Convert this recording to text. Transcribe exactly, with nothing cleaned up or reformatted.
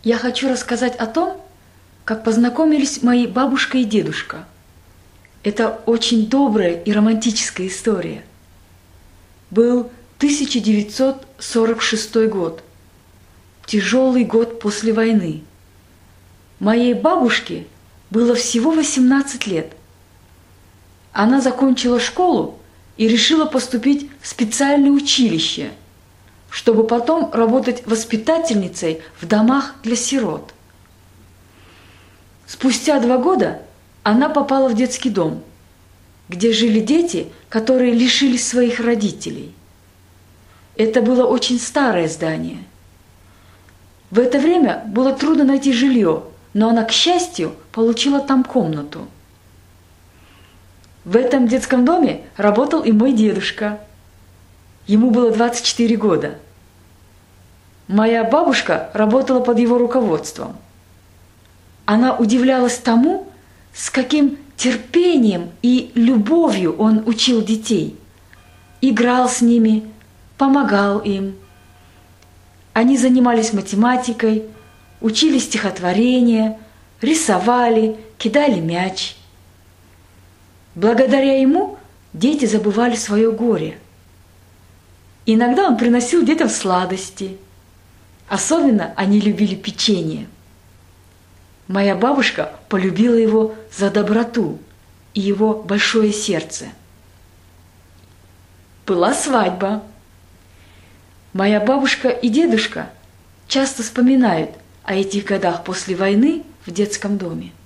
Я хочу рассказать о том, как познакомились мои бабушка и дедушка. Это очень добрая и романтическая история. Был тысяча девятьсот сорок шестой год, тяжелый год после войны. Моей бабушке было всего восемнадцать лет. Она закончила школу и решила поступить в специальное училище, чтобы потом работать воспитательницей в домах для сирот. Спустя два года она попала в детский дом, где жили дети, которые лишились своих родителей. Это было очень старое здание. В это время было трудно найти жилье, но она, к счастью, получила там комнату. В этом детском доме работал и мой дедушка. Ему было двадцать четыре года. Моя бабушка работала под его руководством. Она удивлялась тому, с каким терпением и любовью он учил детей, играл с ними, помогал им. Они занимались математикой, учили стихотворения, рисовали, кидали мяч. Благодаря ему дети забывали свое горе. Иногда он приносил детям сладости. Особенно они любили печенье. Моя бабушка полюбила его за доброту и его большое сердце. Была свадьба. Моя бабушка и дедушка часто вспоминают о этих годах после войны в детском доме.